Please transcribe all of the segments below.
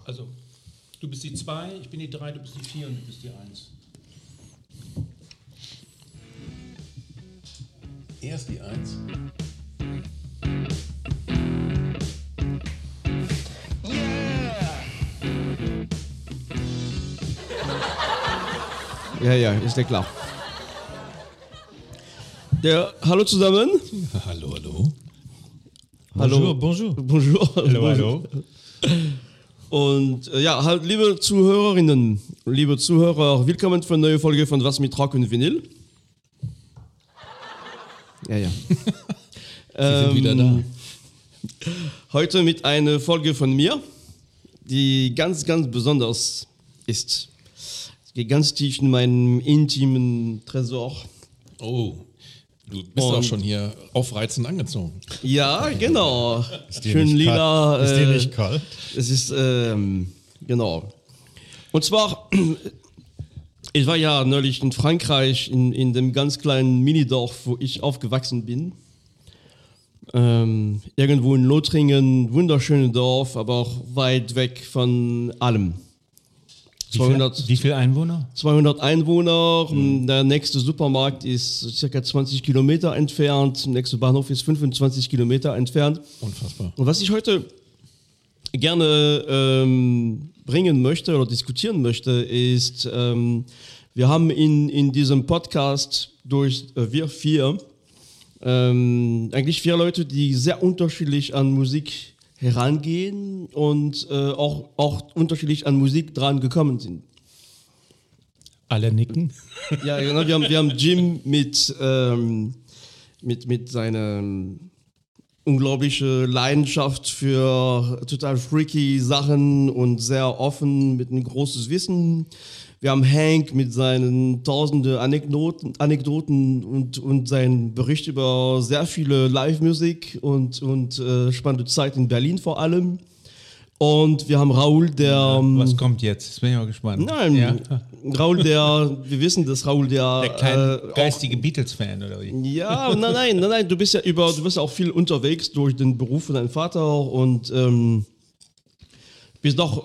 Also, du bist die 2, ich bin die 3, du bist die 4 und du bist die 1. Erst die 1. Ja, ist ja klar. Hallo zusammen. Hallo. Hallo. Bonjour. Hallo. Und liebe Zuhörerinnen, liebe Zuhörer, willkommen für eine neue Folge von Was mit Rock und Vinyl. Ja. Sie sind wieder da. Heute mit einer Folge von mir, die ganz, ganz besonders ist. Ich gehe ganz tief in meinen intimen Tresor. Oh, du bist auch schon hier aufreizend angezogen. Ja, genau. Ist dir Schön nicht lila. kalt? Ist dir nicht kalt? Es ist, genau. Und zwar, ich war ja neulich in Frankreich, in dem ganz kleinen Minidorf, wo ich aufgewachsen bin. Irgendwo in Lothringen, wunderschönes Dorf, aber auch weit weg von allem. Wie viele Einwohner? 200 Einwohner, der nächste Supermarkt ist ca. 20 Kilometer entfernt, der nächste Bahnhof ist 25 Kilometer entfernt. Unfassbar. Und was ich heute gerne bringen möchte oder diskutieren möchte, ist, wir haben in diesem Podcast wir vier, eigentlich 4 Leute, die sehr unterschiedlich an Musik herangehen und auch unterschiedlich an Musik dran gekommen sind. Alle nicken. Ja, genau, wir haben Jim mit seiner unglaublichen Leidenschaft für total freaky Sachen und sehr offen mit einem großes Wissen. Wir haben Hank mit seinen tausenden Anekdoten und seinen Bericht über sehr viele Live-Musik und spannende Zeit in Berlin vor allem. Und wir haben Raoul, der... Was kommt jetzt? Jetzt bin ich mal gespannt. Nein, Ja? Raoul, wir wissen, dass Raoul, Der kleine geistige Beatles-Fan, oder wie? Ja, nein, du bist ja auch viel unterwegs durch den Beruf von deinem Vater und bist doch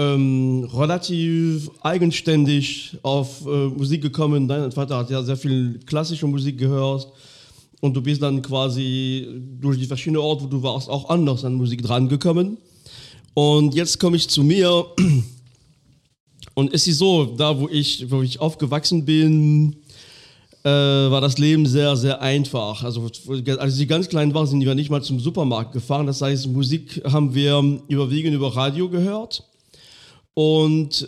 relativ eigenständig auf Musik gekommen. Dein Vater hat ja sehr viel klassische Musik gehört und du bist dann quasi durch die verschiedenen Orte, wo du warst, auch anders an Musik dran gekommen. Und jetzt komme ich zu mir und es ist so, da wo ich aufgewachsen bin, war das Leben sehr, sehr einfach. Also als ich ganz klein war, sind wir nicht mal zum Supermarkt gefahren. Das heißt, Musik haben wir überwiegend über Radio gehört. Und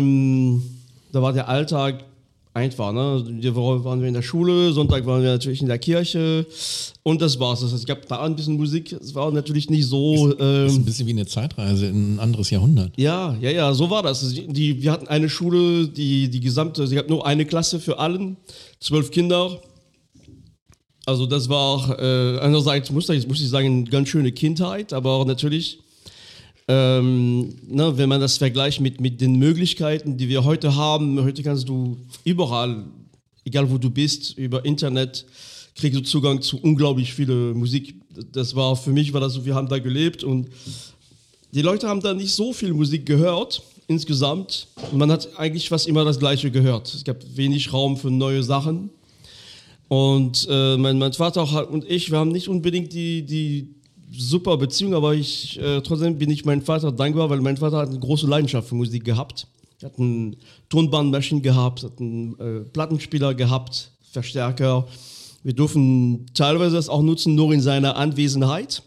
da war der Alltag einfach. Ne? Die Woche waren wir in der Schule, Sonntag waren wir natürlich in der Kirche und das war's. Das heißt, es gab da ein bisschen Musik. Es war natürlich nicht so... Das ist ein bisschen wie eine Zeitreise in ein anderes Jahrhundert. Ja, so war das. Wir hatten eine Schule, die gesamte, es gab nur eine Klasse für allen, 12 Kinder. Also das war einerseits, muss ich sagen, eine ganz schöne Kindheit, aber auch natürlich, wenn man das vergleicht mit den Möglichkeiten, die wir heute haben, heute kannst du überall, egal wo du bist, über Internet, kriegst du Zugang zu unglaublich viel Musik. Für mich war das so, wir haben da gelebt und die Leute haben da nicht so viel Musik gehört insgesamt. Man hat eigentlich fast immer das Gleiche gehört. Es gab wenig Raum für neue Sachen. Und mein Vater und ich, wir haben nicht unbedingt die super Beziehung, aber trotzdem bin ich meinem Vater dankbar, weil mein Vater hat eine große Leidenschaft für Musik gehabt. Er hat eine Tonbandmaschine gehabt, hat einen Plattenspieler gehabt, Verstärker. Wir durften teilweise das auch nutzen, nur in seiner Anwesenheit.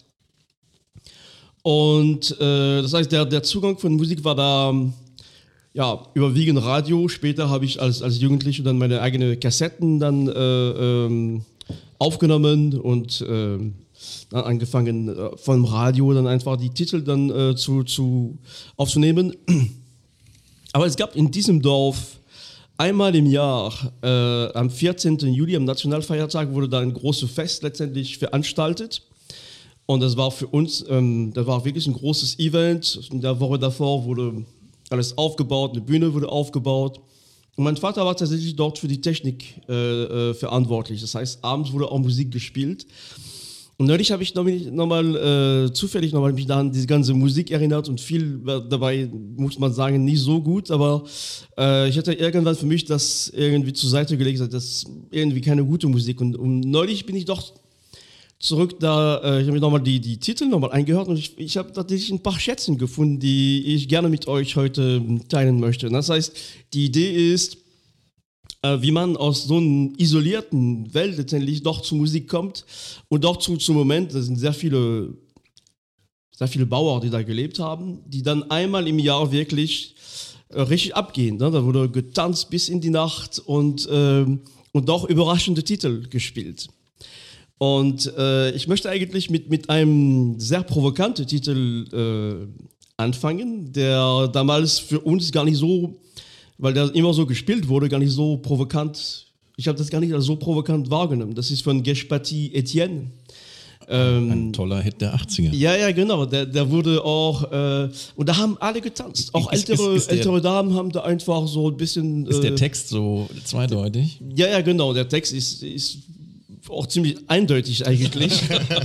Und das heißt, der Zugang von Musik war da überwiegend Radio. Später habe ich als Jugendlicher dann meine eigenen Kassetten dann aufgenommen und dann angefangen vom Radio dann einfach die Titel dann aufzunehmen. Aber es gab in diesem Dorf einmal im Jahr, am 14. Juli, am Nationalfeiertag, wurde da ein großes Fest letztendlich veranstaltet. Und das war für uns, das war wirklich ein großes Event. In der Woche davor wurde alles aufgebaut, eine Bühne wurde aufgebaut. Und mein Vater war tatsächlich dort für die Technik verantwortlich. Das heißt, abends wurde auch Musik gespielt. Und neulich habe ich nochmal zufällig nochmal mich da an diese ganze Musik erinnert und viel dabei, muss man sagen, nicht so gut, aber ich hatte irgendwann für mich das irgendwie zur Seite gelegt, das ist irgendwie keine gute Musik. Und neulich bin ich doch zurück da, ich habe mir nochmal die Titel nochmal eingehört und ich habe tatsächlich ein paar Schätzchen gefunden, die ich gerne mit euch heute teilen möchte. Das heißt, die Idee ist, wie man aus so einer isolierten Welt letztendlich doch zur Musik kommt und doch zum Moment, das sind sehr viele Bauern, die da gelebt haben, die dann einmal im Jahr wirklich richtig abgehen. Ne? Da wurde getanzt bis in die Nacht und doch überraschende Titel gespielt. Und ich möchte eigentlich mit einem sehr provokanten Titel anfangen, der damals für uns gar nicht so, weil der immer so gespielt wurde, gar nicht so provokant. Ich habe das gar nicht als so provokant wahrgenommen. Das ist von Geshpati Etienne. Ein toller Hit der 80er. Ja, genau. Der wurde auch, und da haben alle getanzt. Auch ältere Damen haben da einfach so ein bisschen. Ist der Text so zweideutig? Ja, genau. Der Text ist auch ziemlich eindeutig eigentlich.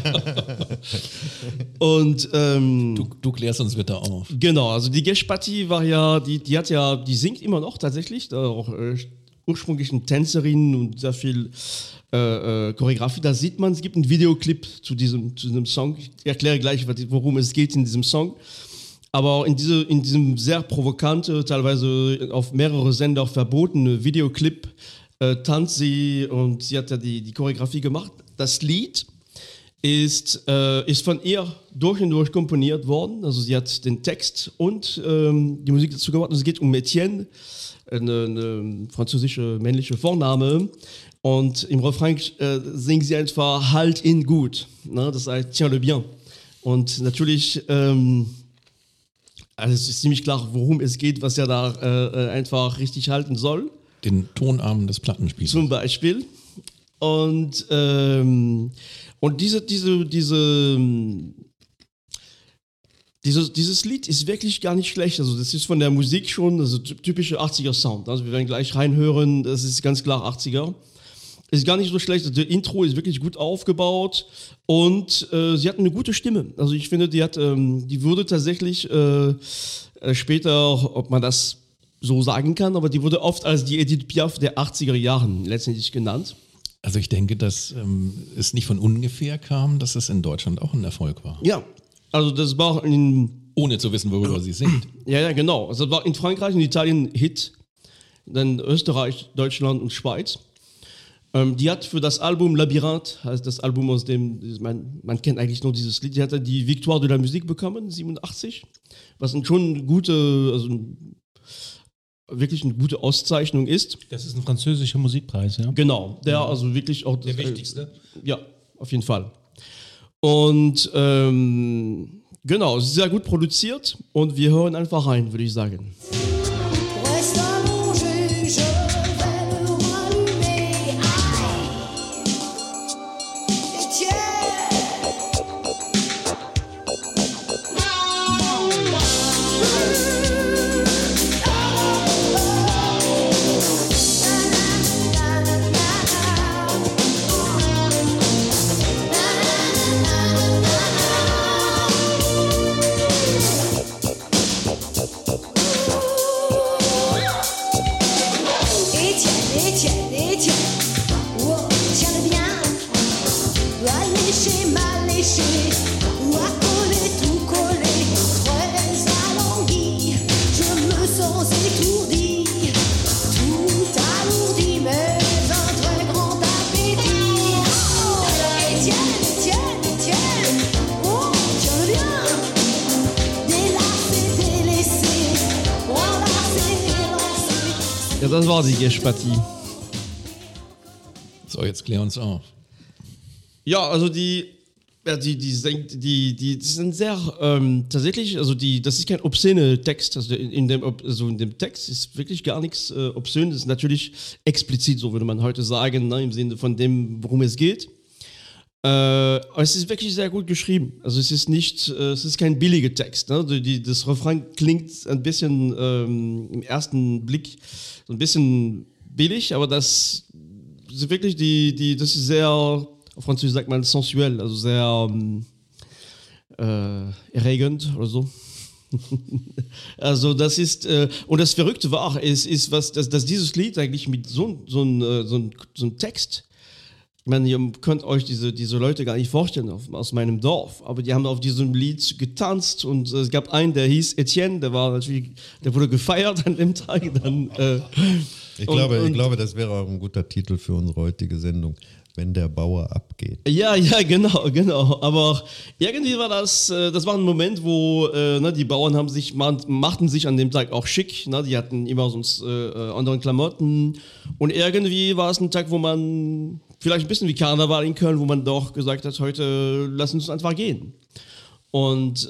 Und du klärst uns bitte auf. Genau, also die Geshpati war ja, die singt immer noch tatsächlich, da auch ursprünglich eine Tänzerin und sehr viel Choreografie. Da sieht man, es gibt einen Videoclip zu diesem Song. Ich erkläre gleich, worum es geht in diesem Song. Aber in diesem sehr provokanten, teilweise auf mehrere Sender verbotenen Videoclip tanzt sie und sie hat ja die Choreografie gemacht. Das Lied ist von ihr durch und durch komponiert worden. Also sie hat den Text und die Musik dazu gemacht. Es geht um Etienne, eine französische männliche Vorname. Und im Refrain singt sie einfach Halt ihn gut. Ne? Das heißt Tiens le bien. Und natürlich, also es ist ziemlich klar, worum es geht, was er da einfach richtig halten soll. Den Tonarm des Plattenspiels. Zum Beispiel. Und dieses Lied ist wirklich gar nicht schlecht. Also das ist von der Musik schon, also typische 80er Sound. Also wir werden gleich reinhören, das ist ganz klar 80er. Ist gar nicht so schlecht. Also der Intro ist wirklich gut aufgebaut und sie hat eine gute Stimme. Also ich finde, die wurde tatsächlich später, ob man das so sagen kann, aber die wurde oft als die Edith Piaf der 80er Jahren letztendlich genannt. Also ich denke, dass es nicht von ungefähr kam, dass es in Deutschland auch ein Erfolg war. Ja, also das war ohne zu wissen, worüber sie singt. Ja, genau. Also das war in Frankreich und Italien Hit, dann Österreich, Deutschland und Schweiz. Die hat für das Album Labyrinth, heißt das Album, aus dem man kennt eigentlich nur dieses Lied, die hat die Victoire de la Musique bekommen, 87, was schon wirklich eine gute Auszeichnung ist. Das ist ein französischer Musikpreis, ja? Genau, der also wirklich auch... Der wichtigste? Ja, auf jeden Fall. Und genau, es ist sehr gut produziert und wir hören einfach rein, würde ich sagen. Reste allongé, je vais le rallumer. Ja, das war die Geshpati. So, jetzt klär uns auf. Ja, also die sind sehr, tatsächlich, also das ist kein obszöner Text, also in dem Text ist wirklich gar nichts obszön, das ist natürlich explizit, so würde man heute sagen, ne, im Sinne von dem, worum es geht. Aber es ist wirklich sehr gut geschrieben, also es ist kein billiger Text, ne? Das Refrain klingt ein bisschen im ersten Blick so ein bisschen billig, aber das ist wirklich das ist sehr auf Französisch sagt man sensuell, also sehr erregend oder so. Also das ist, und das Verrückte war, ist dass dieses Lied eigentlich mit so einem Text, ich meine, ihr könnt euch diese Leute gar nicht vorstellen aus meinem Dorf, aber die haben auf diesem Lied getanzt und es gab einen, der hieß Etienne, der wurde gefeiert an dem Tag. Dann, Ich glaube, das wäre auch ein guter Titel für unsere heutige Sendung. Wenn der Bauer abgeht. Ja, genau. Aber irgendwie war das war ein Moment, wo die Bauern machten sich an dem Tag auch schick. Ne? Die hatten immer sonst andere Klamotten. Und irgendwie war es ein Tag, wo man, vielleicht ein bisschen wie Karneval in Köln, wo man doch gesagt hat, heute lass uns einfach gehen. Und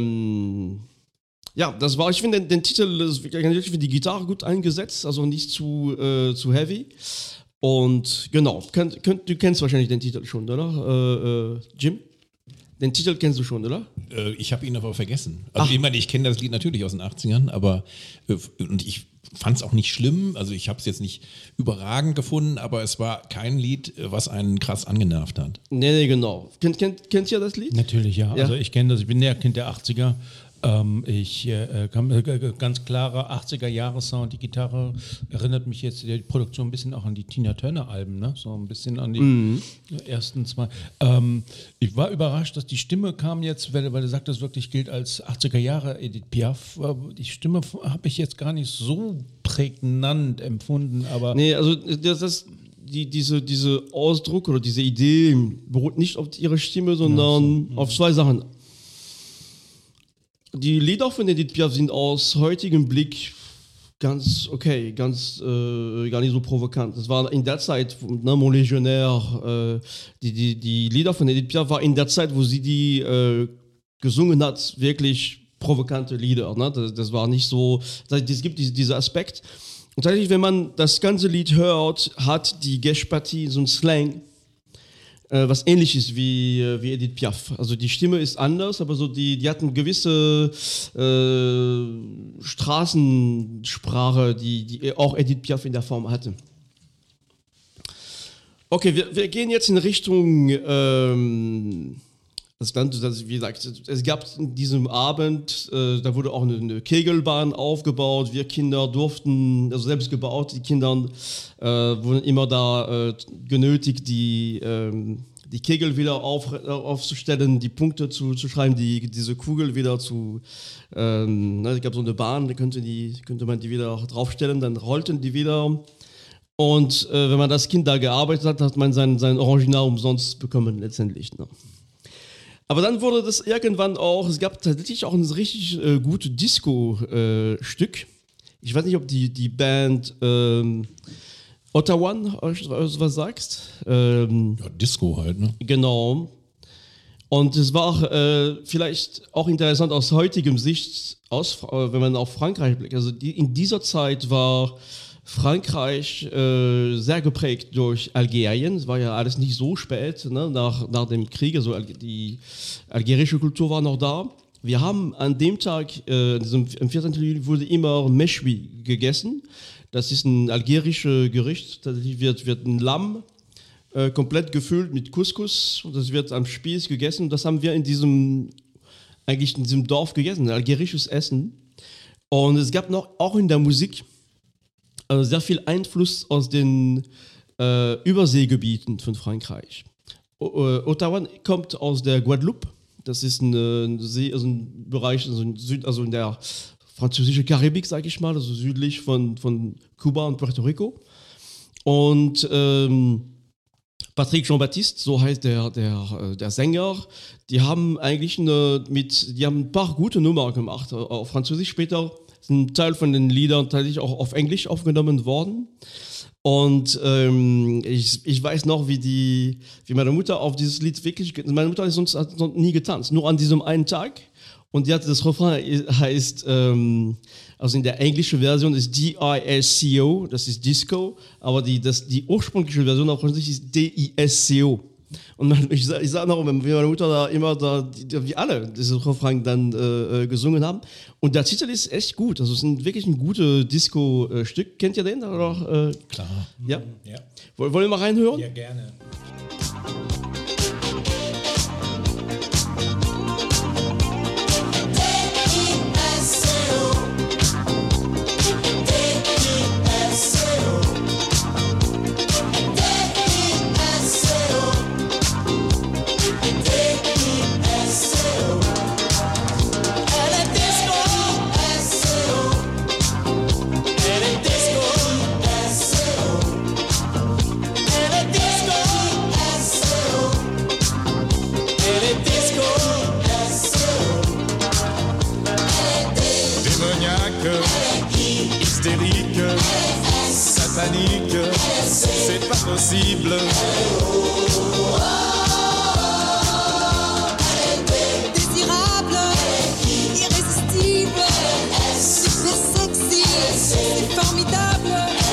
das war, ich finde den Titel, ich finde die Gitarre gut eingesetzt, also nicht zu heavy. Und genau, du kennst wahrscheinlich den Titel schon, oder? Jim? Den Titel kennst du schon, oder? Ich habe ihn aber vergessen. Also ich kenne das Lied natürlich aus den 80ern, aber und ich fand es auch nicht schlimm. Also ich habe es jetzt nicht überragend gefunden, aber es war kein Lied, was einen krass angenervt hat. Nee, genau. Kennt ihr das Lied? Natürlich, ja. Also ich kenne das, ich bin ja Kind der 80er. Ich ganz klarer 80er-Jahre-Sound. Die Gitarre erinnert mich jetzt, die Produktion ein bisschen auch an die Tina Turner-Alben, ne? So ein bisschen an die ersten zwei. Ich war überrascht, dass die Stimme kam jetzt, weil er sagt, das wirklich gilt als 80er-Jahre Edith Piaf. Die Stimme habe ich jetzt gar nicht so prägnant empfunden, aber... Nee, also diese Ausdruck oder diese Idee beruht nicht auf ihrer Stimme, sondern auf zwei Sachen. Die Lieder von Edith Piaf sind aus heutigem Blick ganz okay, gar nicht so provokant. Das war in der Zeit, ne, Mon Légionnaire, die Lieder von Edith Piaf war in der Zeit, wo sie die gesungen hat, wirklich provokante Lieder. Ne? Das war nicht so, es gibt diesen Aspekt. Und tatsächlich, wenn man das ganze Lied hört, hat die Gesh-Partie so ein Slang, was ähnlich ist wie Edith Piaf. Also die Stimme ist anders, aber so die hatten gewisse Straßensprache, die auch Edith Piaf in der Form hatte. Okay, wir gehen jetzt in Richtung das Land, wie gesagt, es gab in diesem Abend, da wurde auch eine Kegelbahn aufgebaut, wir Kinder durften, also selbst gebaut, die Kinder wurden immer da genötigt, die Kegel wieder aufzustellen, die Punkte zu schreiben, diese Kugel wieder zu, es gab so eine Bahn, da könnte man die wieder draufstellen, dann rollten die wieder. Und wenn man das Kind da gearbeitet hat, hat man sein Original umsonst bekommen letztendlich. Ne? Aber dann wurde das irgendwann auch, es gab tatsächlich auch ein richtig gutes Disco-Stück. Ich weiß nicht, ob die Band Ottawa euch was sagst. Ja, Disco halt, ne? Genau. Und es war vielleicht auch interessant aus heutigem Sicht, wenn man auf Frankreich blickt. Also in dieser Zeit war Frankreich sehr geprägt durch Algerien. Es war ja alles nicht so spät, ne, nach dem Krieg. Also die algerische Kultur war noch da. Wir haben an dem Tag, am 14. Juli, wurde immer Meshwi gegessen. Das ist ein algerisches Gericht. Tatsächlich wird ein Lamm komplett gefüllt mit Couscous und das wird am Spieß gegessen. Und das haben wir in diesem Dorf gegessen, ein algerisches Essen. Und es gab noch auch in der Musik sehr viel Einfluss aus den Überseegebieten von Frankreich. Ottawa kommt aus der Guadeloupe. Das ist ein Bereich, also in der französischen Karibik, sage ich mal, also südlich von Kuba und Puerto Rico. Und Patrick Jean-Baptiste, so heißt der Sänger, die haben eigentlich ein paar gute Nummern gemacht auf Französisch. Später sind ein Teil von den Liedern tatsächlich auch auf Englisch aufgenommen worden. Und ich weiß noch, wie meine Mutter auf dieses Lied meine Mutter hat sonst nie getanzt, nur an diesem einen Tag. Und die hatte das Refrain heißt, also in der englischen Version ist D-I-S-C-O, das ist Disco, aber die ursprüngliche Version auf Französisch ist D-I-S-C-O. Und ich sage noch, wie meine Mutter wie alle dieses Refrain dann gesungen haben. Und der Titel ist echt gut, also es ist wirklich ein gutes Disco-Stück. Kennt ihr den? Oder? Klar. Ja? Ja. Wollen wir mal reinhören? Ja, gerne. 5, hystérique, satanique, c'est pas possible. Désirable, irrésistible, super sexy, c'est formidable.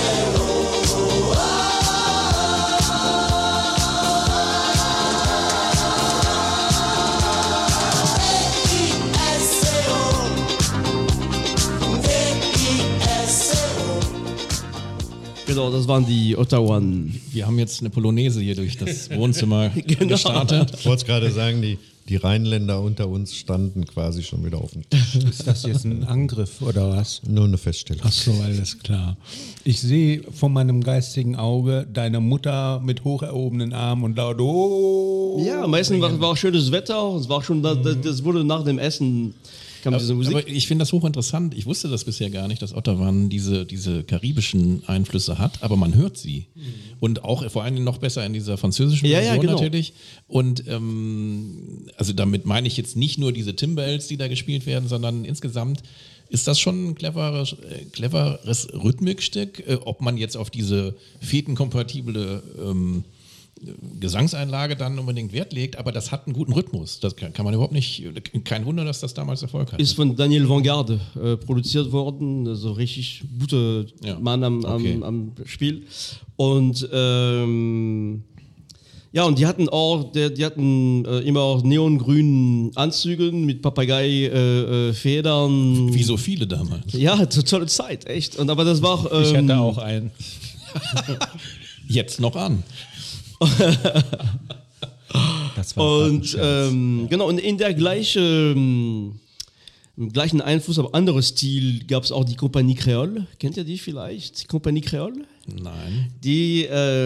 Genau, das waren die Ottawaan. Wir haben jetzt eine Polonaise hier durch das Wohnzimmer gestartet. Ich wollte gerade sagen, die Rheinländer unter uns standen quasi schon wieder auf dem Tisch. Ist das jetzt ein Angriff oder was? Nur eine Feststellung. Ach so, alles klar. Ich sehe vor meinem geistigen Auge deine Mutter mit hoch erhobenen Armen und laut Ja, meistens war auch schönes Wetter. Es war schon, das wurde nach dem Essen, kam diese Musik. Aber ich finde das hochinteressant. Ich wusste das bisher gar nicht, dass Ottawaan diese karibischen Einflüsse hat, aber man hört sie. Und auch vor allem noch besser in dieser französischen Version genau. natürlich. Und also damit meine ich jetzt nicht nur diese Timbales, die da gespielt werden, sondern insgesamt ist das schon ein cleveres Rhythmikstück, ob man jetzt auf diese fetenkompatible Gesangseinlage dann unbedingt Wert legt, aber das hat einen guten Rhythmus. Das kann man überhaupt nicht, kein Wunder, dass das damals Erfolg hatte. Ist von Daniel Vanguard produziert worden, also richtig guter Mann am Spiel. Und ja, und die hatten immer auch neongrünen Anzügen mit Papagei-Federn. Wie so viele damals. Ja, tolle Zeit, echt. Und aber das war auch. Ich hatte auch einen. Jetzt noch an. Das war Und genau, und in der gleichen Einfluss, aber anderes Stil, gab es auch die Compagnie Creole. Kennt ihr die vielleicht? Die Compagnie Creole? Nein. Die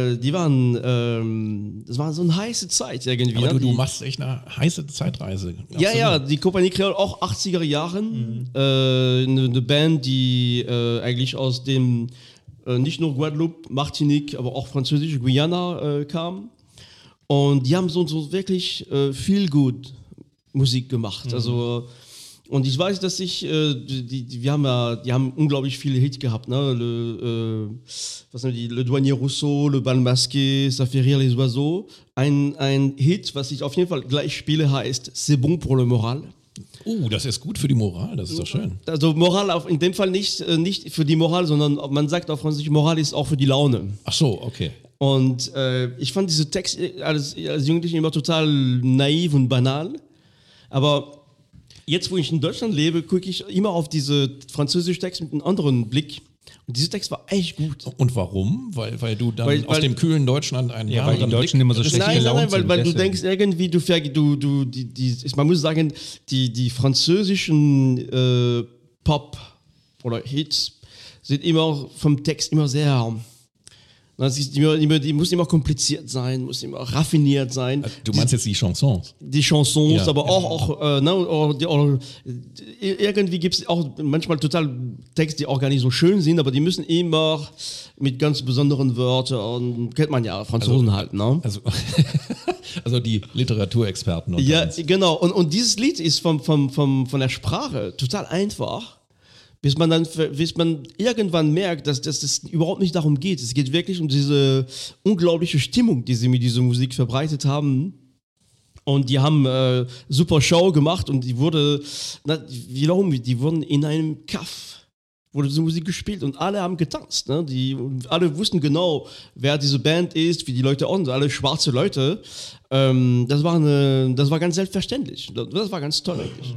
waren, das war so eine heiße Zeit irgendwie. Aber ne? du machst echt eine heiße Zeitreise. Ja, die Compagnie Creole, auch 80er Jahren. Eine Band, die eigentlich aus dem nicht nur Guadeloupe, Martinique, aber auch französische Guyana kam. Und die haben so wirklich viel gut Musik gemacht. Also, und ich weiß, dass die haben unglaublich viele Hits gehabt. Ne? Le Douanier Rousseau, Le Bal Masqué, Ça fait rire les oiseaux. Ein Hit, was ich auf jeden Fall gleich spiele, heißt C'est bon pour le moral. Das ist gut für die Moral, das ist doch schön. Also Moral in dem Fall nicht für die Moral, sondern man sagt auf Französisch, Moral ist auch für die Laune. Ach so, okay. Und ich fand diese Texte als Jugendlicher immer total naiv und banal. Aber jetzt, wo ich in Deutschland lebe, gucke ich immer auf diese französischen Texte mit einem anderen Blick. Und dieser Text war echt gut. Und warum? Weil du dann Weil- aus dem kühlen Deutschland einen Ja, weil die wahren Deutschen immer so Blick- schlecht Nein, gelaunt sind. weil du deswegen. denkst irgendwie, man muss sagen, die französischen Pop oder Hits sind immer vom Text immer sehr. Das ist die muss immer kompliziert sein, muss immer raffiniert sein. Du meinst jetzt die Chansons? Die Chansons, Ja. aber auch irgendwie gibt es auch manchmal total Texte, die auch gar nicht so schön sind, aber die müssen immer mit ganz besonderen Wörtern, kennt man ja, Franzosen halt, ne? Also die Literaturexperten. unter Ja, uns. genau. Und dieses Lied ist von der Sprache total einfach, bis man irgendwann merkt, dass es überhaupt nicht darum geht. Es geht wirklich um diese unglaubliche Stimmung, die sie mit dieser Musik verbreitet haben. Und die haben super Show gemacht und die wurden in einem Kaff, wurde diese Musik gespielt und alle haben getanzt. Ne? Alle wussten genau, wer diese Band ist, wie die Leute auch, alle schwarze Leute. Das war ganz selbstverständlich. Das war ganz toll eigentlich.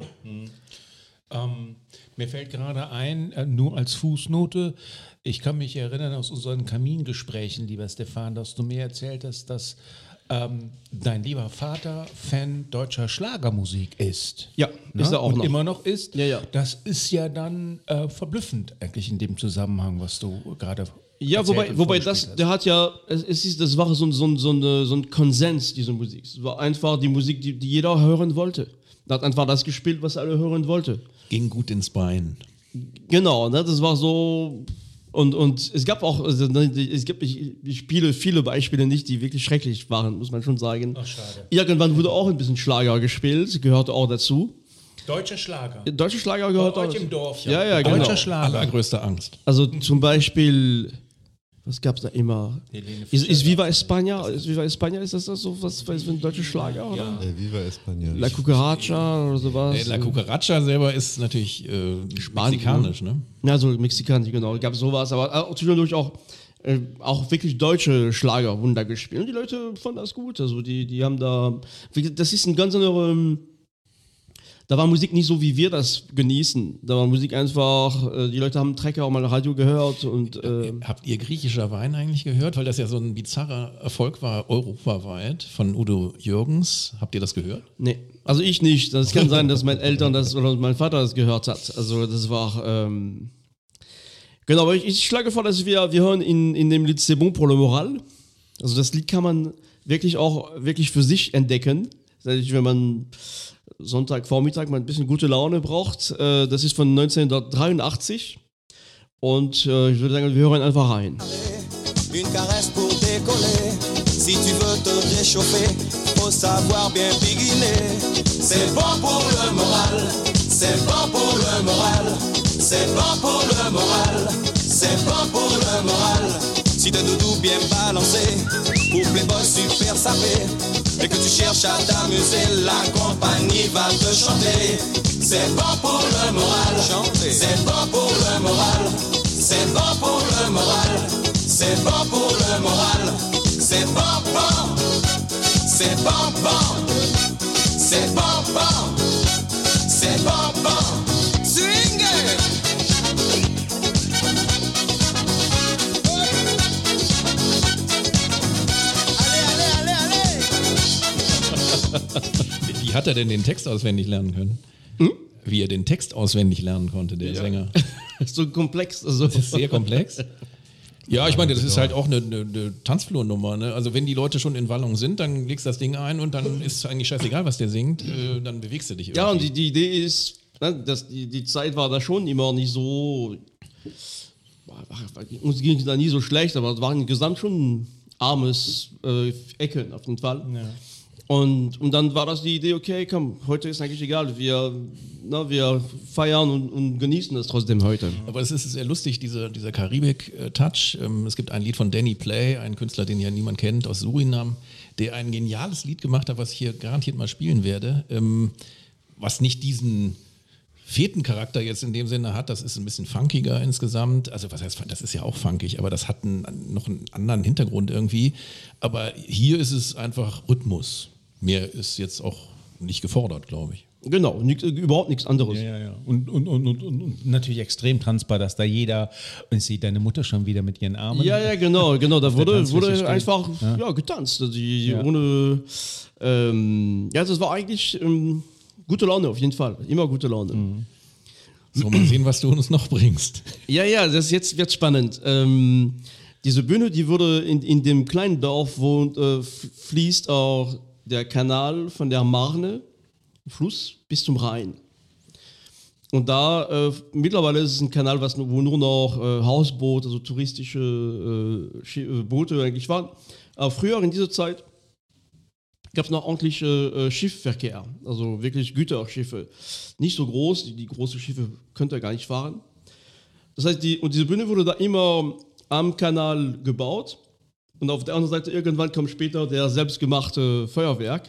Mir fällt gerade ein, nur als Fußnote, ich kann mich erinnern aus unseren Kamingesprächen, lieber Stefan, dass du mir erzählt hast, dass dein lieber Vater Fan deutscher Schlagermusik ist. Ja, ist er auch und noch. immer noch ist. Ja, ja. Das ist ja dann verblüffend eigentlich in dem Zusammenhang, was du gerade Ja, erzählt und wobei vorgespielt hast. der hat ja, das war so ein Konsens, diese Musik. Es war einfach die Musik, die jeder hören wollte. Er hat einfach das gespielt, was alle hören wollten. Ging gut ins Bein. Genau, ne, das war so. Und es gab auch, ich spiele viele Beispiele nicht, die wirklich schrecklich waren, muss man schon sagen. Ach, schade. Irgendwann wurde auch ein bisschen Schlager gespielt, gehörte auch dazu. Deutscher Schlager. Deutsche Schlager gehört Bei auch. euch im Dorf, Ja, ja, genau. Deutscher Schlager. Allergrößte Angst. Also zum Beispiel, was gab es da immer? Ist Viva España? Ist das so was für ein deutscher Schlager? Oder? Viva España. La Cucaracha oder sowas? La Cucaracha selber ist natürlich mexikanisch, ne? Ja, so mexikanisch, genau. Gab sowas, aber zwischendurch auch wirklich deutsche Schlagerwunder gespielt. Und die Leute fanden das gut. Also die haben da, das ist ein ganz anderer, da war Musik nicht so, wie wir das genießen. Da war Musik einfach, die Leute haben Trecker auch mal Radio gehört. Und habt ihr griechischer Wein eigentlich gehört? Weil das ja so ein bizarrer Erfolg war, europaweit, von Udo Jürgens. Habt ihr das gehört? Nee, also ich nicht. Das kann sein, dass meine Eltern das oder mein Vater das gehört hat. Also das war, genau, aber ich schlage vor, dass wir hören in dem Lied C'est bon pour le moral. Also das Lied kann man wirklich für sich entdecken. Wenn man Sonntagvormittag mal ein bisschen gute Laune braucht. Das ist von 1983. Und ich würde sagen, wir hören einfach rein. Une caresse pour décoller. Si tu veux te réchauffer, faut savoir bien biguiner. C'est bon pour le moral, c'est bon pour le moral, c'est bon pour le moral, c'est bon pour le moral. Si t'as doudou bien balancé, ou playboy super sapé, et que tu cherches à t'amuser, la compagnie va te chanter. C'est bon pour le moral, c'est bon pour le moral, c'est bon pour le moral, c'est bon pour le moral, c'est bon bon, c'est bon bon, c'est bon bon, c'est bon bon, swing it. Wie hat er denn den Text auswendig lernen können? Wie er den Text auswendig lernen konnte, der Sänger. So komplex. Also. Das ist sehr komplex. Ja, ich meine, das ist halt auch eine Tanzflurnummer. Ne? Also wenn die Leute schon in Wallung sind, dann legst du das Ding ein und dann ist es eigentlich scheißegal, was der singt, dann bewegst du dich irgendwie. Ja, und die Idee ist, ne, dass die Zeit war da schon immer nicht so, uns ging es da nie so schlecht, aber es war insgesamt schon ein armes Ecken auf jeden Fall. Ja. Und dann war das die Idee, okay, komm, heute ist eigentlich egal, wir feiern und genießen das trotzdem heute. Aber es ist sehr lustig, dieser Karibik-Touch. Es gibt ein Lied von Danny Play, ein Künstler, den ja niemand kennt, aus Surinam, der ein geniales Lied gemacht hat, was ich hier garantiert mal spielen werde, was nicht diesen Fetencharakter jetzt in dem Sinne hat, das ist ein bisschen funkiger insgesamt, also was heißt, das ist ja auch funkig, aber das hat noch einen anderen Hintergrund irgendwie, aber hier ist es einfach Rhythmus. Mehr ist jetzt auch nicht gefordert, glaube ich. Genau, überhaupt nichts anderes. Ja. Und natürlich extrem tanzbar, dass da jeder, und ich sehe deine Mutter schon wieder mit ihren Armen. Ja, genau, da wurde einfach getanzt. Also ohne, das war eigentlich gute Laune auf jeden Fall, immer gute Laune. Mhm. So, mal sehen, was du uns noch bringst. Ja, jetzt wird spannend. Diese Bühne, die wurde in dem kleinen Dorf, wo fließt auch der Kanal von der Marne, Fluss, bis zum Rhein. Und da, mittlerweile ist es ein Kanal, wo nur noch Hausboote, also touristische Boote eigentlich waren. Aber früher in dieser Zeit gab es noch ordentlich Schiffverkehr, also wirklich Güterschiffe. Nicht so groß, die großen Schiffe könnt ihr gar nicht fahren. Das heißt, diese Bühne wurde da immer am Kanal gebaut und auf der anderen Seite irgendwann kam später der selbstgemachte Feuerwerk.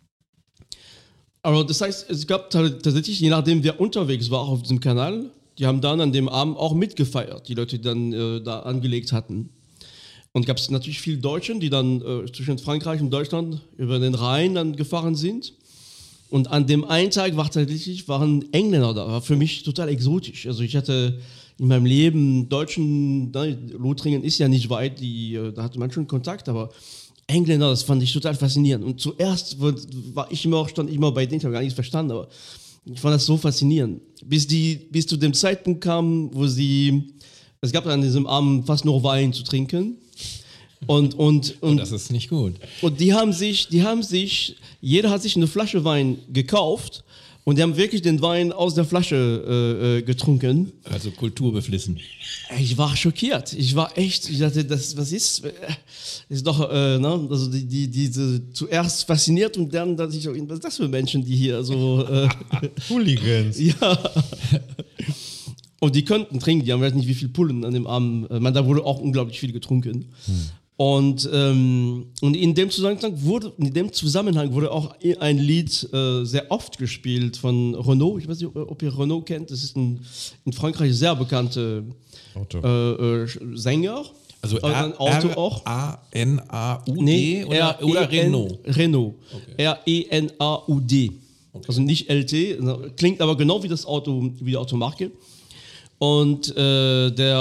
Aber das heißt, es gab tatsächlich, je nachdem wer unterwegs war auf diesem Kanal, die haben dann an dem Abend auch mitgefeiert, die Leute, die dann da angelegt hatten. Und gab es natürlich viele Deutschen, die dann zwischen Frankreich und Deutschland über den Rhein dann gefahren sind. Und an dem einen Tag waren Engländer da. War für mich total exotisch. Also ich hatte in meinem Leben Deutschen, Lothringen ist ja nicht weit, da hatte man schon Kontakt, aber Engländer, das fand ich total faszinierend. Und zuerst stand ich immer bei denen, ich habe gar nichts verstanden, aber ich fand das so faszinierend. Bis zu dem Zeitpunkt kam, wo es gab an diesem Abend fast nur Wein zu trinken. Und das ist nicht gut. Und jeder hat sich eine Flasche Wein gekauft, Und die haben wirklich den Wein aus der Flasche getrunken. Also kulturbeflissen. Ich war schockiert. Ich dachte, was ist? Ist doch, ne? Also diese zuerst fasziniert und dann dachte ich, was ist das für Menschen, die hier so. Hooligans. Ja. Und die könnten trinken, die haben weiß nicht, wie viel Pullen an dem Abend. Da wurde auch unglaublich viel getrunken. Und in dem Zusammenhang wurde auch ein Lied sehr oft gespielt von Renaud. Ich weiß nicht, ob ihr Renaud kennt. Das ist in Frankreich sehr bekannter Sänger. Also ein Auto auch. R-A-N-A-U-D Nee, oder Renaud? Renaud. Okay. R-E-N-A-U-D. Okay. Also nicht LT, klingt aber genau wie das Auto, wie die Automarke. Und der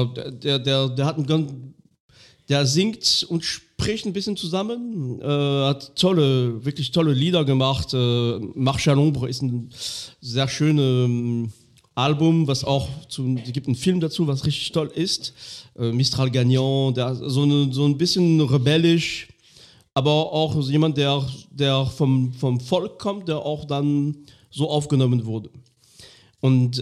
singt und spricht ein bisschen zusammen, hat wirklich tolle Lieder gemacht. Marche à l'ombre ist ein sehr schönes Album, was auch es gibt einen Film dazu, was richtig toll ist. Mistral Gagnant, so ein bisschen rebellisch, aber auch jemand, der vom Volk kommt, der auch dann so aufgenommen wurde. Und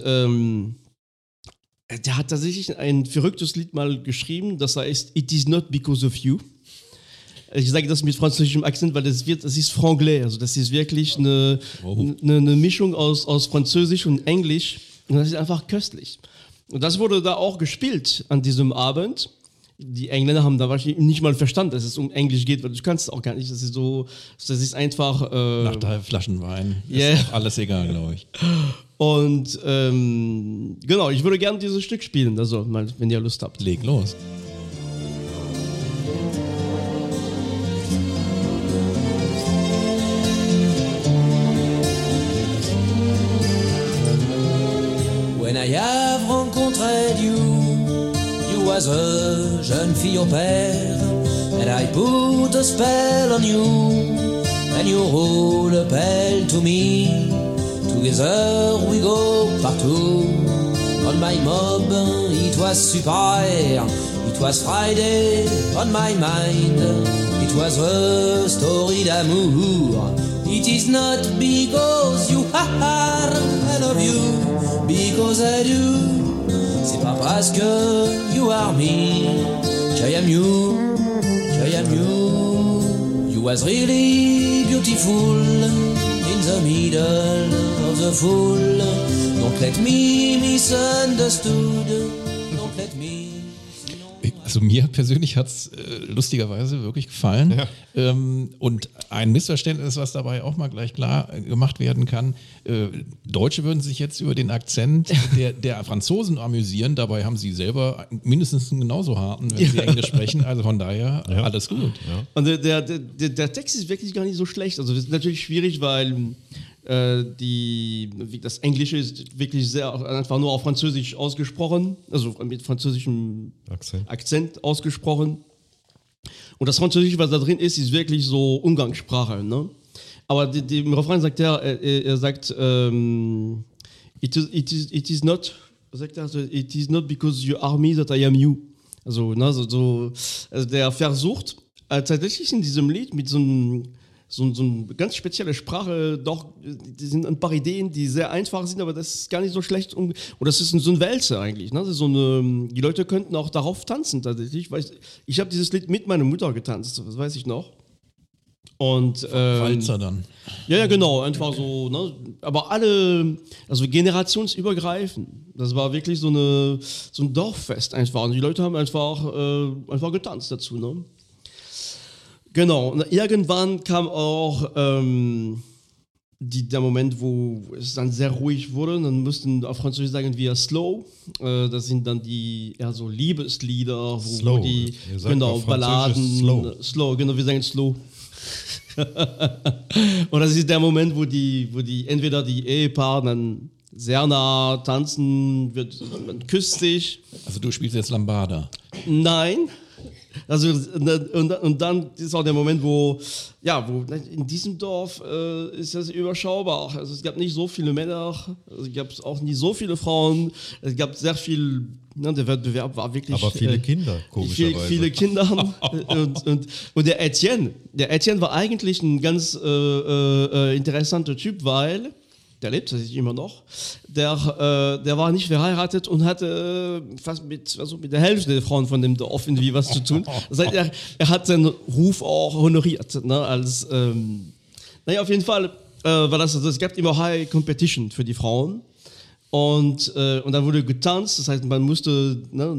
der hat tatsächlich ein verrücktes Lied mal geschrieben, das heißt It is not because of you. Ich sage das mit französischem Akzent, weil das ist Franglais, also das ist wirklich eine Mischung aus Französisch und Englisch und das ist einfach köstlich. Und das wurde da auch gespielt an diesem Abend. Die Engländer haben da wahrscheinlich nicht mal verstanden, dass es um Englisch geht, weil du kannst es auch gar nicht. Das ist einfach... Nach 3 Flaschen Wein Yeah. ist auch alles egal, glaube ich. Und genau, ich würde gerne dieses Stück spielen, also mal, wenn ihr Lust habt. Leg los. When I have rencontré you was a jeune fille au père, and I put a spell on you, and you roll a bell to me. Together we go partout. On my mob, it was super. It was Friday on my mind. It was a story d'amour. It is not because you are, I love you, because I do. C'est pas parce que you are me, I am you, I am you. You was really beautiful in the middle of the fool. Don't let me misunderstood. Don't let me. Also mir persönlich hat es lustigerweise wirklich gefallen. Ja. Und ein Missverständnis, was dabei auch mal gleich klar gemacht werden kann. Deutsche würden sich jetzt über den Akzent der Franzosen amüsieren. Dabei haben sie selber mindestens einen genauso harten, wenn sie Englisch sprechen. Also von daher alles gut. Ja. Und der Text ist wirklich gar nicht so schlecht. Also das ist natürlich schwierig, weil das Englische ist wirklich sehr einfach nur auf Französisch ausgesprochen, also mit französischem Akzent ausgesprochen. Und das Französische, was da drin ist, ist wirklich so Umgangssprache. Ne? Aber im Refrain sagt er sagt, it is not, sagt er, it is not because you are me that I am you. Also, ne, also der versucht tatsächlich in diesem Lied mit so eine ganz spezielle Sprache, doch, die sind ein paar Ideen, die sehr einfach sind, aber das ist gar nicht so schlecht. Und das ist so ein Wälzer eigentlich. Ne? Die Leute könnten auch darauf tanzen tatsächlich. Ich habe dieses Lied mit meiner Mutter getanzt, das weiß ich noch. Und Walzer dann. Ja, genau, einfach so, ne? Aber alle, also generationsübergreifend. Das war wirklich so ein Dorffest einfach. Und die Leute haben einfach getanzt dazu, ne? Genau, und irgendwann kam auch der Moment, wo es dann sehr ruhig wurde. Dann mussten auf Französisch sagen wir slow. Das sind dann eher so Liebeslieder, wo die genau Balladen. Slow, genau, wir sagen slow. Und das ist der Moment, wo die entweder die Ehepaar dann sehr nah tanzen, man küsst sich. Also du spielst jetzt Lambada? Nein. Also und dann ist auch der Moment, wo in diesem Dorf ist das überschaubar. Also es gab nicht so viele Männer, es gab auch nicht so viele Frauen, es gab sehr viel, der Wettbewerb war wirklich... Aber viele Kinder, komischerweise. Viele Kinder und der Etienne war eigentlich ein ganz interessanter Typ, weil der lebt tatsächlich immer noch, der war nicht verheiratet und hatte fast mit der Hälfte der Frauen von dem Dorf irgendwie was zu tun. Das heißt, er hat seinen Ruf auch honoriert, ne, als, naja, auf jeden Fall war das, also es gab immer High Competition für die Frauen und dann wurde getanzt, das heißt, man musste, ne,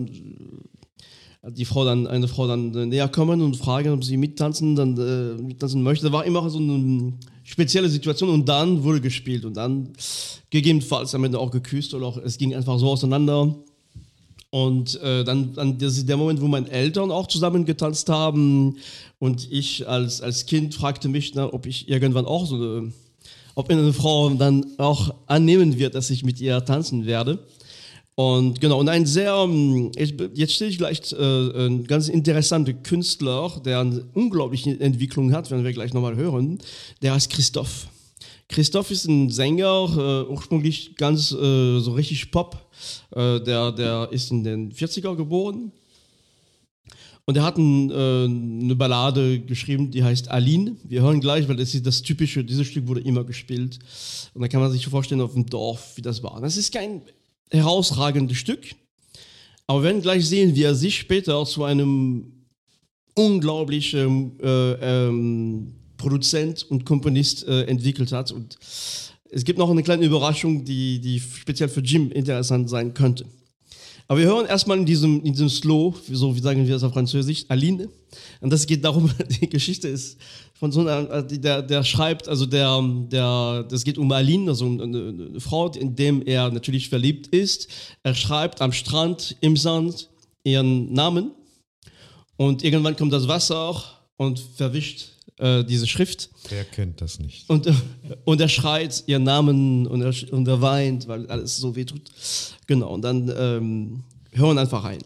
eine Frau dann näher kommen und fragen, ob sie mittanzen möchte. Da war immer so eine spezielle Situation und dann wurde gespielt und dann gegebenenfalls am Ende auch geküsst oder auch, es ging einfach so auseinander. Und dann das ist der Moment, wo meine Eltern auch zusammen getanzt haben und ich als Kind fragte mich, ob ich irgendwann auch ob eine Frau dann auch annehmen wird, dass ich mit ihr tanzen werde. Und genau, und jetzt stehe ich gleich ein ganz interessanter Künstler, der eine unglaubliche Entwicklung hat, werden wir gleich nochmal hören, der heißt Christoph. Christoph ist ein Sänger, ursprünglich ganz so richtig Pop, der ist in den 40er geboren und er hat eine Ballade geschrieben, die heißt Aline. Wir hören gleich, weil das ist das Typische, dieses Stück wurde immer gespielt und da kann man sich vorstellen auf dem Dorf, wie das war. Das ist kein herausragendes Stück, aber wir werden gleich sehen, wie er sich später zu einem unglaublichen Produzent und Komponist entwickelt hat und es gibt noch eine kleine Überraschung, die speziell für Jim interessant sein könnte. Aber wir hören erstmal in diesem Slow, so wie sagen wir das auf Französisch, Aline. Und das geht darum, die Geschichte ist von so einer, der schreibt, also das geht um Aline, also eine Frau, in dem er natürlich verliebt ist. Er schreibt am Strand im Sand ihren Namen und irgendwann kommt das Wasser und verwischt diese Schrift. Wer kennt das nicht? Und er schreit ihren Namen und er weint, weil alles so weh tut. Genau, und dann hören einfach rein.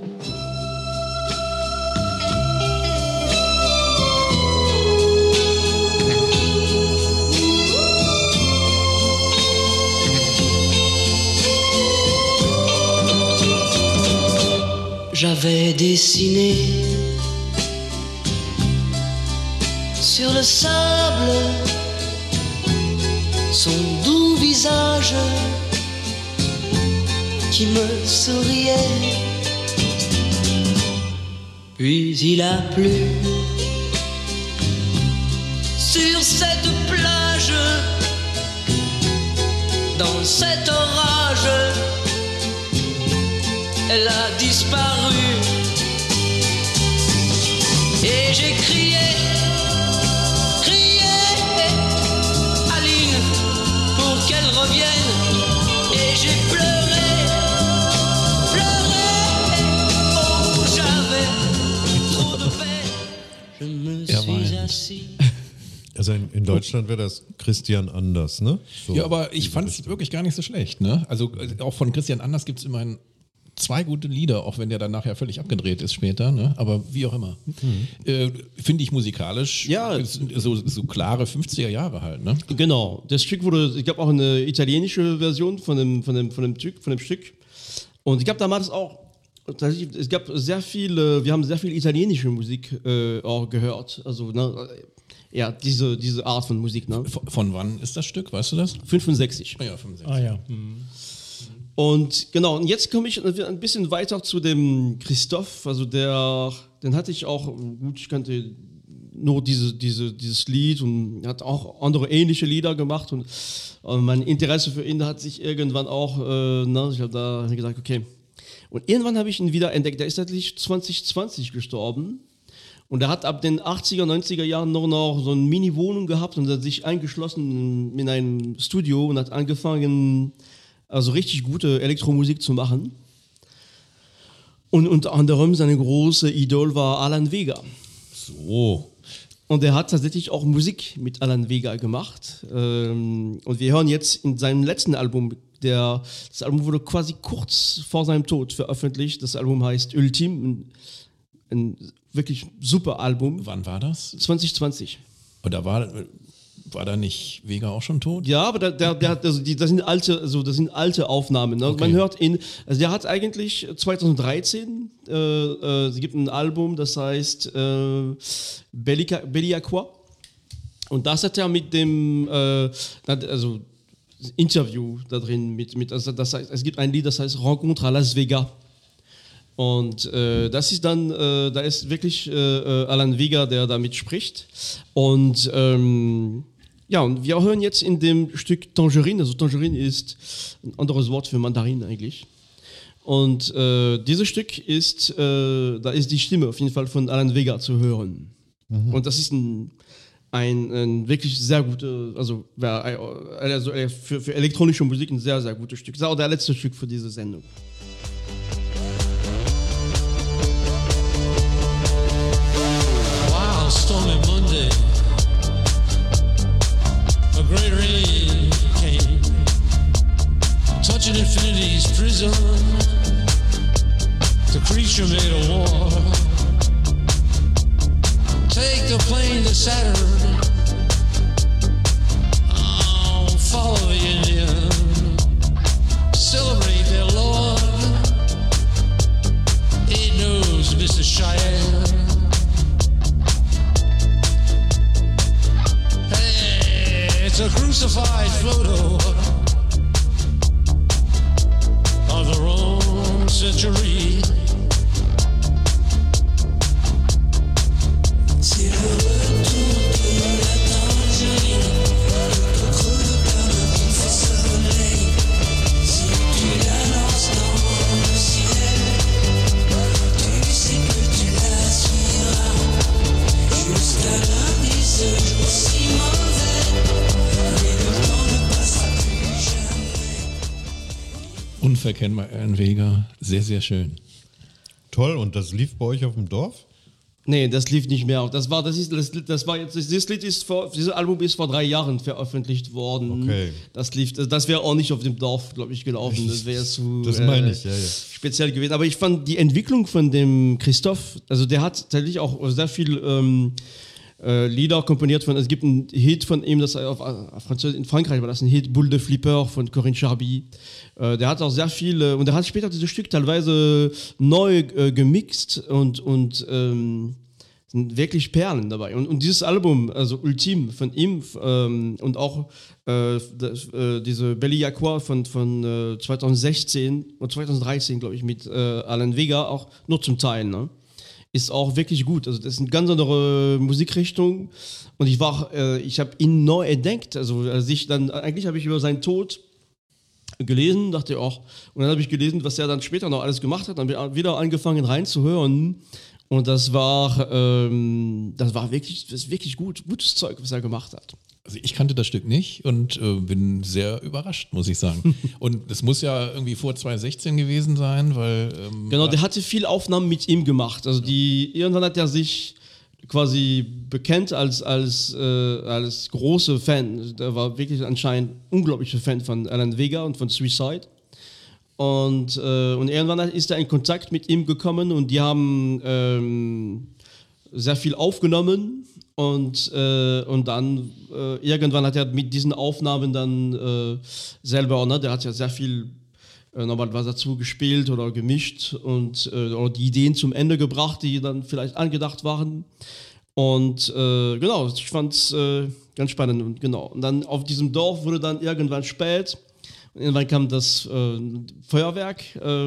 J'avais dessiné sur le sable son doux visage qui me souriait. Puis il a plu sur cette plage, dans cet orage, elle a disparu. Et j'ai crié, Aline, pour qu'elle revienne. Et j'ai pleuré, oh j'avais trop de peine. Je me suis assis. Also in Deutschland wäre das Christian Anders, ne? So, ja, aber ich fand es wirklich gar nicht so schlecht, ne? Also auch von Christian Anders gibt es immerhin 2 gute Lieder, auch wenn der dann nachher völlig abgedreht ist später, ne? Aber wie auch immer. Finde ich musikalisch so klare 50er Jahre halt, ne? Genau, das Stück es gab auch eine italienische Version von dem Stück und ich glaube damals auch, es gab wir haben sehr viel italienische Musik auch gehört, also ne, ja, diese Art von Musik. Ne? Von wann ist das Stück, weißt du das? 65. Ja, 65. Ah ja. Und genau, und jetzt komme ich ein bisschen weiter zu dem Christoph, also den hatte ich auch, gut, ich kannte nur dieses Lied und hat auch andere ähnliche Lieder gemacht und mein Interesse für ihn hat sich irgendwann auch, ich habe da gesagt, okay. Und irgendwann habe ich ihn wieder entdeckt, der ist tatsächlich 2020 gestorben. Und er hat ab den 80er, 90er Jahren noch so eine Mini-Wohnung gehabt und hat sich eingeschlossen in einem Studio und hat angefangen, also richtig gute Elektromusik zu machen. Und unter anderem seine große Idol war Alan Vega. So. Und er hat tatsächlich auch Musik mit Alan Vega gemacht. Und wir hören jetzt in seinem letzten Album, das Album wurde quasi kurz vor seinem Tod veröffentlicht. Das Album heißt Ultime, ein wirklich super Album. Wann war das? 2020. Und da war da nicht Vega auch schon tot? Ja, aber das sind alte Aufnahmen. Ne? Okay. Man hört ihn, also der hat eigentlich 2013, es gibt ein Album, das heißt Belliacqua. Und das hat er mit dem, also Interview da drin also das heißt, es gibt ein Lied, das heißt Rencontre à Las Vegas. Und das ist dann, da ist wirklich Alan Vega, der damit spricht. Und ja, und wir hören jetzt in dem Stück Tangerine. Also Tangerine ist ein anderes Wort für Mandarin eigentlich. Und dieses Stück ist, da ist die Stimme auf jeden Fall von Alan Vega zu hören. Und das ist ein wirklich sehr gutes, also für elektronische Musik ein sehr, sehr gutes Stück. Das ist auch der letzte Stück für diese Sendung. Wow, stormy Monday. A great rain came, touching infinity's prison. The creature made a war. Take the plane to Saturn. Oh, follow the Indian. Celebrate their Lord. It knows Mr. Cheyenne. Hey, it's a crucified photo of the wrong century. C'est le retour de la tangerine, le creux de paradis fait soleil. Si tu la lances dans le ciel, tu sais que tu la suivras jusqu'à lundi, ce jour si mauvais. Mais le temps ne passera plus jamais. Unverkennbar Alan Vega, sehr, sehr schön. Toll, und das lief bei euch auf dem Dorf? Nee, das lief nicht mehr. Dieses Album ist vor 3 Jahren veröffentlicht worden. Okay. Das wäre auch nicht auf dem Dorf, glaube ich, gelaufen. Das wäre zu Das meine ich, ja. speziell gewesen. Aber ich fand die Entwicklung von dem Christoph, also der hat tatsächlich auch sehr viel Lieder komponiert. Es gibt einen Hit von ihm, das auf Französisch, in Frankreich war das ein Hit, Boule de Flipper von Corinne Charby. Der hat auch sehr viel, und der hat später dieses Stück teilweise neu gemixt und sind wirklich Perlen dabei. Und dieses Album, also Ultime von ihm und auch diese Belly Aqua von 2016 und 2013, glaube ich, mit Alan Vega, auch nur zum Teil, ne? Ist auch wirklich gut. Also das ist eine ganz andere Musikrichtung. Und ich habe ihn neu entdeckt. Also eigentlich habe ich über seinen Tod gelesen, dachte auch, und dann habe ich gelesen, was er dann später noch alles gemacht hat, dann wieder angefangen reinzuhören. Und das war wirklich gutes Zeug, was er gemacht hat. Also ich kannte das Stück nicht und bin sehr überrascht, muss ich sagen. Und das muss ja irgendwie vor 2016 gewesen sein, weil... genau, der hatte viel Aufnahmen mit ihm gemacht. Also irgendwann hat er sich quasi bekennt als großer Fan. Der war wirklich anscheinend unglaublicher Fan von Alan Vega und von Suicide. Und irgendwann ist er in Kontakt mit ihm gekommen und die haben sehr viel aufgenommen. Und dann irgendwann hat er mit diesen Aufnahmen dann selber, ne, der hat ja sehr viel nochmal was dazu gespielt oder gemischt und oder die Ideen zum Ende gebracht, die dann vielleicht angedacht waren. Und genau, ich fand es ganz spannend. Und genau. Und dann auf diesem Dorf wurde dann irgendwann spät. Und irgendwann kam das Feuerwerk.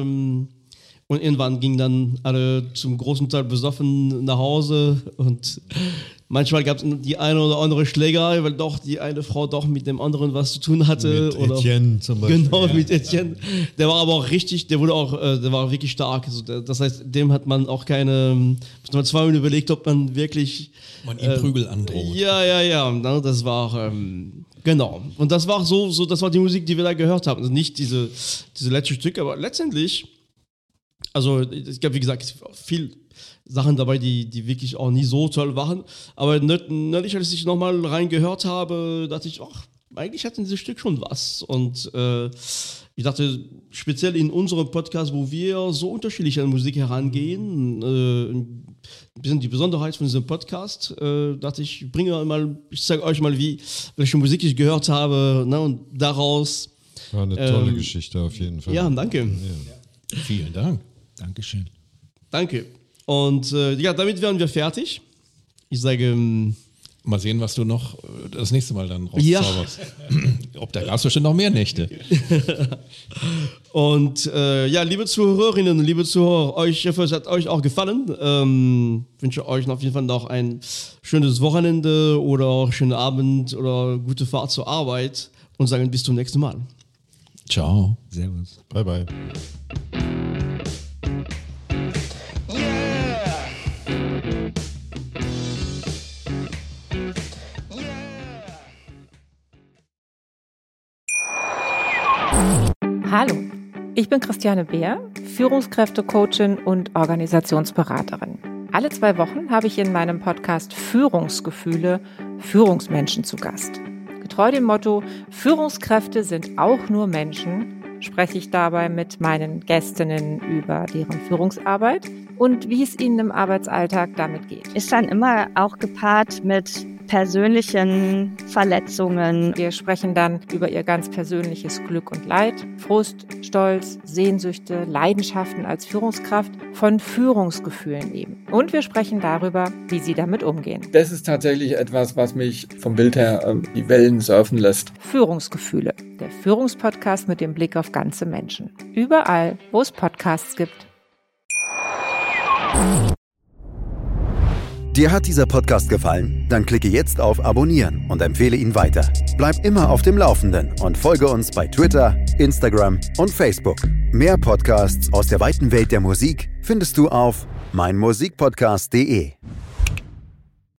Und irgendwann gingen dann alle zum großen Teil besoffen nach Hause und manchmal gab es die eine oder andere Schlägerei, weil doch die eine Frau doch mit dem anderen was zu tun hatte. Mit Etienne zum Beispiel. Genau, mit Etienne. Der war aber auch richtig, der war wirklich stark. Also das heißt, dem hat man auch muss man zweimal überlegt, ob man wirklich... Man ihm Prügel androht. Ja. Das war... Genau. Und das war das war die Musik, die wir da gehört haben. Also nicht diese letzte Stück, aber letztendlich... Also es gab, wie gesagt, viel Sachen dabei, die wirklich auch nie so toll waren. Aber neulich, als ich nochmal reingehört habe, dachte ich, eigentlich hatten dieses Stück schon was. Und ich dachte, speziell in unserem Podcast, wo wir so unterschiedlich an Musik herangehen, ein bisschen die Besonderheit von diesem Podcast, dachte ich, ich zeige euch mal, welche Musik ich gehört habe, ne, und daraus... War eine tolle Geschichte auf jeden Fall. Ja, danke. Ja. Vielen Dank. Dankeschön. Danke. Und damit wären wir fertig. Ich sage... Mal sehen, was du noch das nächste Mal dann rauszauberst. Da gab es bestimmt noch mehr Nächte. Und liebe Zuhörerinnen, liebe Zuhörer, ich hoffe, es hat euch auch gefallen. Wünsche euch auf jeden Fall noch ein schönes Wochenende oder auch schönen Abend oder gute Fahrt zur Arbeit und sagen bis zum nächsten Mal. Ciao. Servus. Bye, bye. Hallo, ich bin Christiane Beer, Führungskräftecoachin und Organisationsberaterin. Alle 2 Wochen habe ich in meinem Podcast Führungsgefühle Führungsmenschen zu Gast. Getreu dem Motto, Führungskräfte sind auch nur Menschen, spreche ich dabei mit meinen Gästinnen über deren Führungsarbeit und wie es ihnen im Arbeitsalltag damit geht. Ist dann immer auch gepaart mit persönlichen Verletzungen. Wir sprechen dann über ihr ganz persönliches Glück und Leid, Frust, Stolz, Sehnsüchte, Leidenschaften als Führungskraft, von Führungsgefühlen eben. Und wir sprechen darüber, wie sie damit umgehen. Das ist tatsächlich etwas, was mich vom Bild her die Wellen surfen lässt. Führungsgefühle, der Führungspodcast mit dem Blick auf ganze Menschen. Überall, wo es Podcasts gibt. Dir hat dieser Podcast gefallen? Dann klicke jetzt auf Abonnieren und empfehle ihn weiter. Bleib immer auf dem Laufenden und folge uns bei Twitter, Instagram und Facebook. Mehr Podcasts aus der weiten Welt der Musik findest du auf meinmusikpodcast.de.